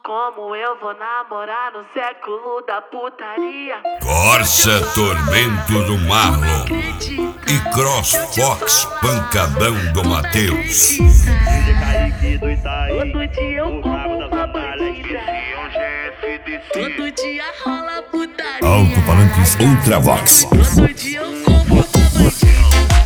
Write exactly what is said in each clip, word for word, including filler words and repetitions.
Como eu vou namorar no século da putaria? Corsa Tormento do Marlon e Cross Fox Pancadão do Mateus. Todo dia eu como uma bandida. Todo dia rola putaria. Alto-falantes Ultravox. Todo dia eu como uma bandida.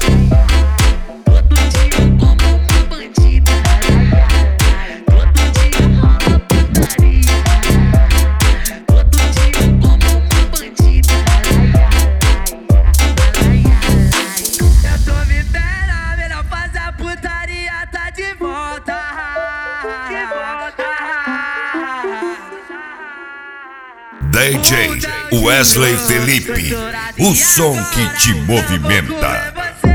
D J Wesley Felipe, o som que te movimenta.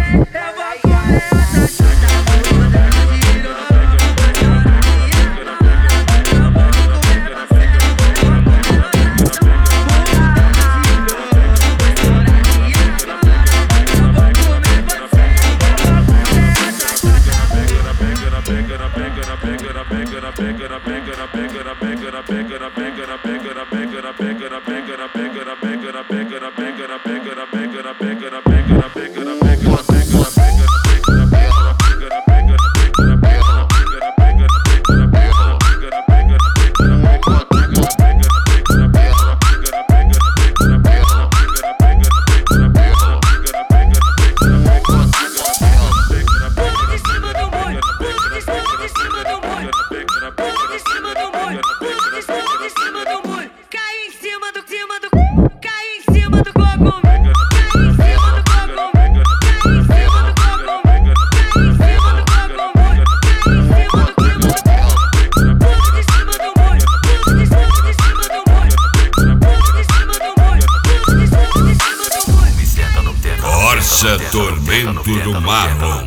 Corsa Tormento do Marlon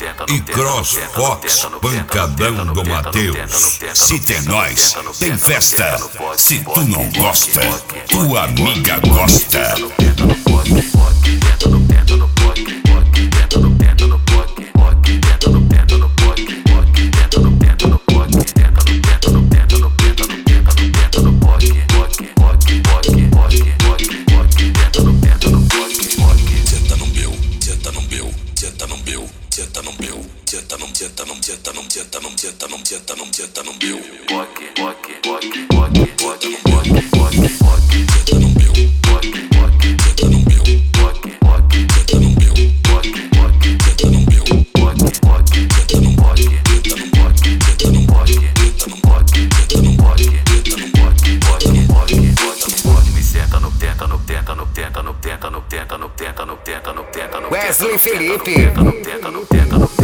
e Cross Fox Pancadão do Mateus. Se tem nós, tem festa. Se tu não gosta, tua amiga gosta. Wesley Felipe.